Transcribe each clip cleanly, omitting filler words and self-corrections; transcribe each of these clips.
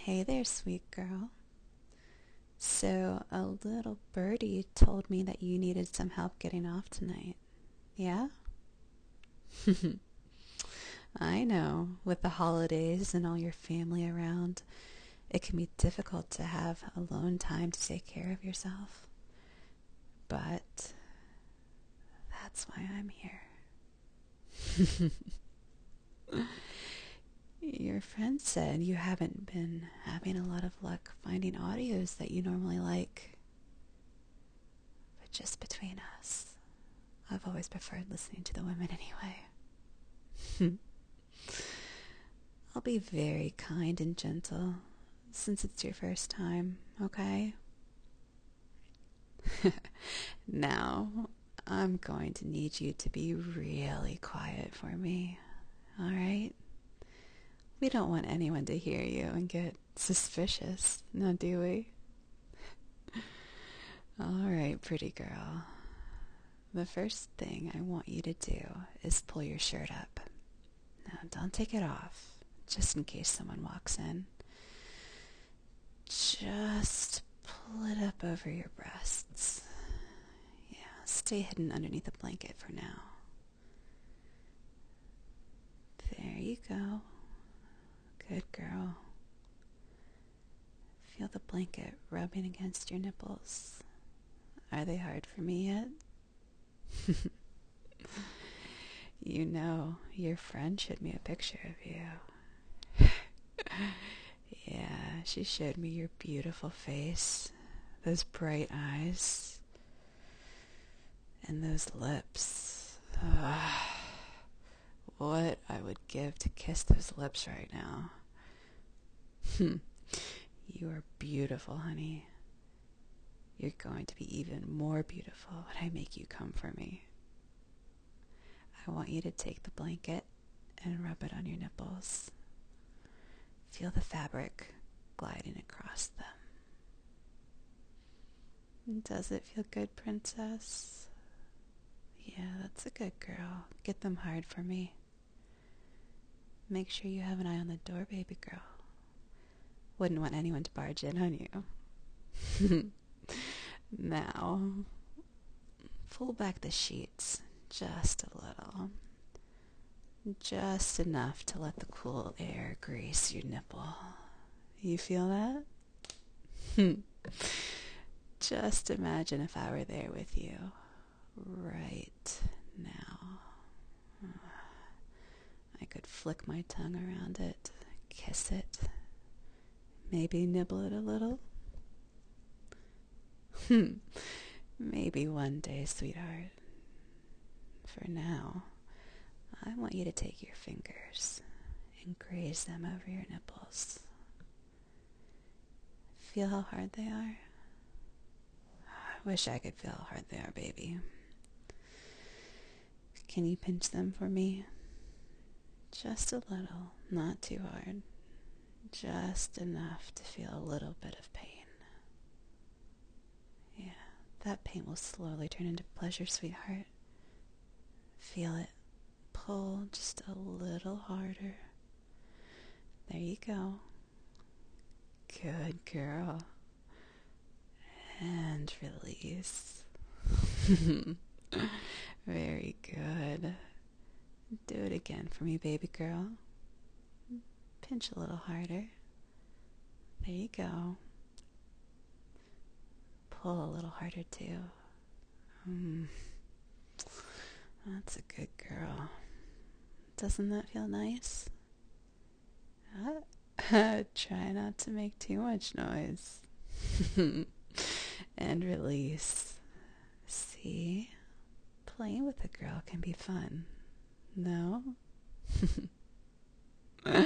Hey there, sweet girl. So, a little birdie told me that you needed some help getting off tonight. Yeah? I know, with the holidays and all your family around, it can be difficult to have alone time to take care of yourself. But that's why I'm here. Your friend said you haven't been having a lot of luck finding audios that you normally like. But just between us, I've always preferred listening to the women anyway. I'll be very kind and gentle since it's your first time, okay? Now, I'm going to need you to be really quiet for me, alright? We don't want anyone to hear you and get suspicious, now do we? Alright, pretty girl. The first thing I want you to do is pull your shirt up. Now, don't take it off, just in case someone walks in. Just pull it up over your breasts. Yeah, stay hidden underneath a blanket for now. There you go. Good girl. Feel the blanket rubbing against your nipples. Are they hard for me yet? You know, your friend showed me a picture of you. Yeah, she showed me your beautiful face, those bright eyes, and those lips. What I would give to kiss those lips right now. You are beautiful, honey. You're going to be even more beautiful when I make you come for me. I want you to take the blanket and rub it on your nipples. Feel the fabric gliding across them. Does it feel good, princess? Yeah, that's a good girl. Get them hard for me. Make sure you have an eye on the door, baby girl. Wouldn't want anyone to barge in on you. Now, pull back the sheets just a little. Just enough to let the cool air grace your nipple. You feel that? Just imagine if I were there with you right now. I could flick my tongue around it, kiss it, maybe nibble it a little. Maybe one day, sweetheart. For now, I want you to take your fingers and graze them over your nipples. Feel how hard they are? I wish I could feel how hard they are, baby. Can you pinch them for me? Just a little, not too hard. Just enough to feel a little bit of pain. Yeah, that pain will slowly turn into pleasure, sweetheart. Feel it. Pull just a little harder. There you go. Good girl. And release. Very good. Do it again for me, baby girl. Pinch a little harder. There you go. Pull a little harder too. That's a good girl. Doesn't that feel nice? Try not to make too much noise. And release. See? Playing with a girl can be fun. No? I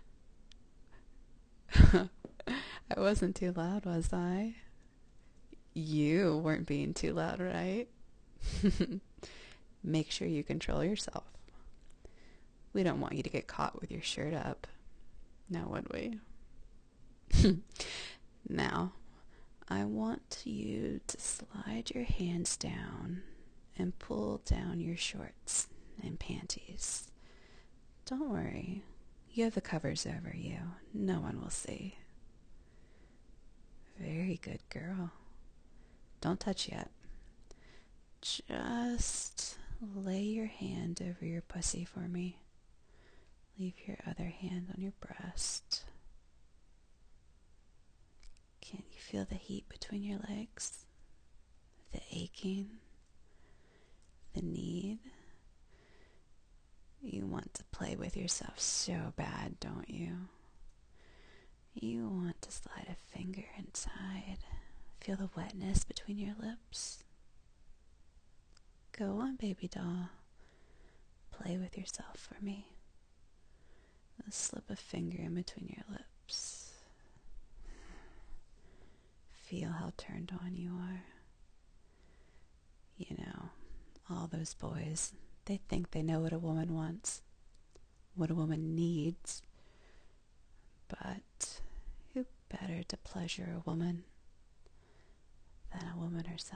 wasn't too loud, was I? You weren't being too loud, right? Make sure you control yourself. We don't want you to get caught with your shirt up. Now would we? Now, I want you to slide your hands down and pull down your shorts and panties. Don't worry. You have the covers over you. No one will see. Very good girl. Don't touch yet. Just lay your hand over your pussy for me. Leave your other hand on your breast. Can you feel the heat between your legs? The aching? The need? You want to play with yourself so bad, don't you? You want to slide a finger inside. Feel the wetness between your lips. Go on, baby doll. Play with yourself for me. Slip a finger in between your lips. Feel how turned on you are. You know, all those boys, they think they know what a woman wants, what a woman needs. But who better to pleasure a woman than a woman herself?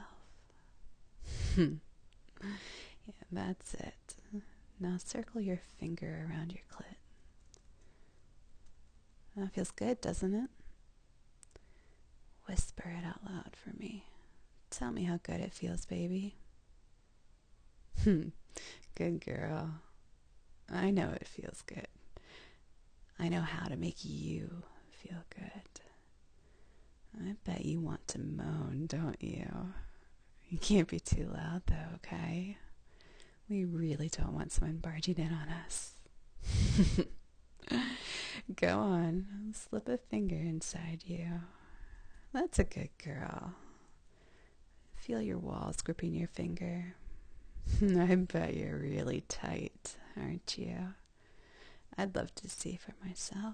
Yeah, that's it. Now circle your finger around your clit. That feels good, doesn't it? Whisper it out loud for me. Tell me how good it feels, baby. Good girl. I know it feels good. I know how to make you feel good. I bet you want to moan, don't you? You can't be too loud, though, okay? We really don't want someone barging in on us. Go on, slip a finger inside you. That's a good girl. Feel your walls gripping your finger. I bet you're really tight, aren't you? I'd love to see for myself.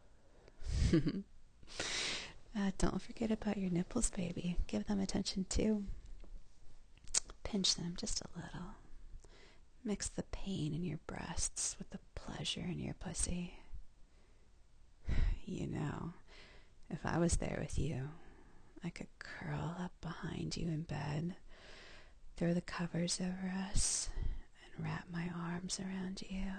Don't forget about your nipples, baby. Give them attention, too. Pinch them just a little. Mix the pain in your breasts with the pleasure in your pussy. You know, if I was there with you, I could curl up behind you in bed, throw the covers over us, and wrap my arms around you.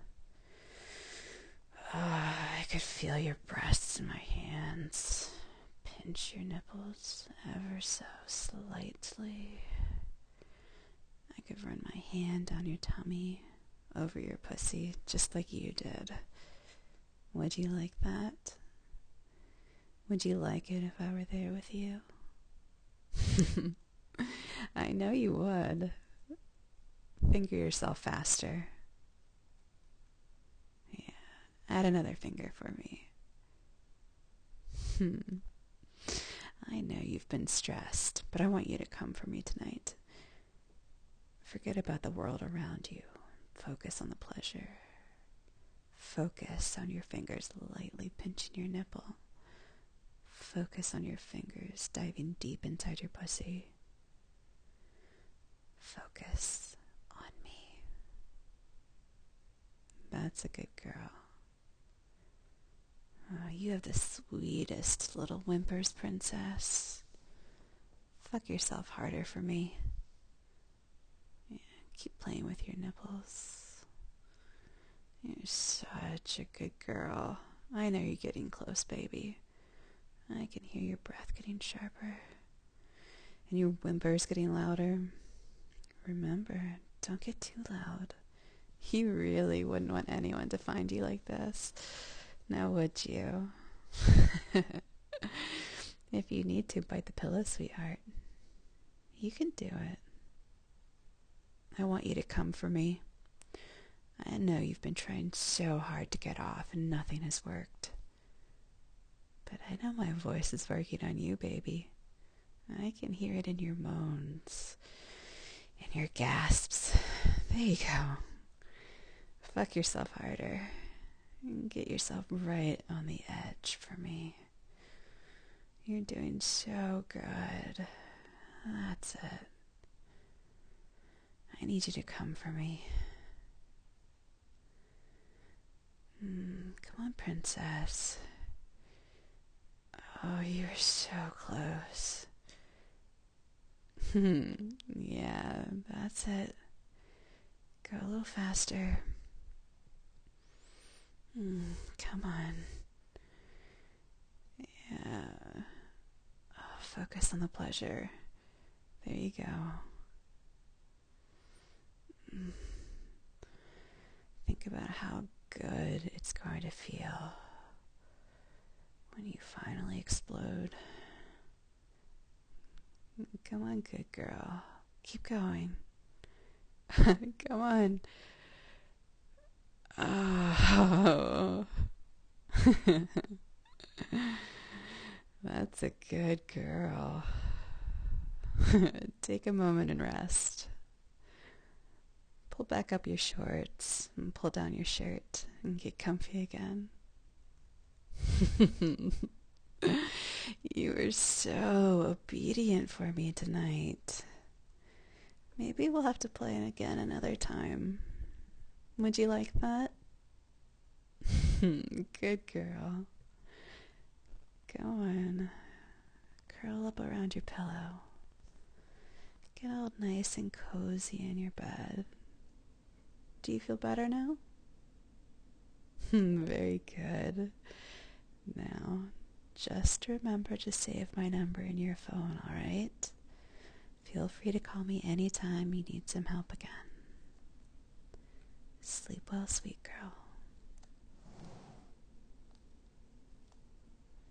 Oh, I could feel your breasts in my hands. Pinch your nipples ever so slightly. I could run my hand down your tummy, over your pussy, just like you did. Would you like that? Would you like it if I were there with you? I know you would. Finger yourself faster. Yeah, add another finger for me. I know you've been stressed, but I want you to come for me tonight. Forget about the world around you. Focus on the pleasure. Focus on your fingers lightly pinching your nipple. Focus on your fingers diving deep inside your pussy. Focus on me. That's a good girl. Oh, you have the sweetest little whimpers, princess. Fuck yourself harder for me. Yeah, keep playing with your nipples. You're such a good girl. I know you're getting close, baby. I can hear your breath getting sharper. And your whimpers getting louder. Remember, don't get too loud. You really wouldn't want anyone to find you like this. Now would you? If you need to, bite the pillow, sweetheart. You can do it. I want you to come for me. I know you've been trying so hard to get off and nothing has worked. But I know my voice is working on you, baby. I can hear it in your moans, in your gasps. There you go. Fuck yourself harder. And get yourself right on the edge for me. You're doing so good. That's it. I need you to come for me. Come on, princess. Oh, you're so close. Yeah, that's it. Go a little faster. Come on. Yeah. focus on the pleasure. There you go. Think about how good it's going to feel when you finally explode. Come on, good girl. Keep going. Come on. Oh. That's a good girl. Take a moment and rest. Pull back up your shorts and pull down your shirt and get comfy again. You were so obedient for me tonight. Maybe we'll have to play it again another time. Would you like that? Good girl. Go on. Curl up around your pillow. Get all nice and cozy in your bed. Do you feel better now? Very good. Now, just remember to save my number in your phone, alright? Feel free to call me anytime you need some help again. Sleep well, sweet girl.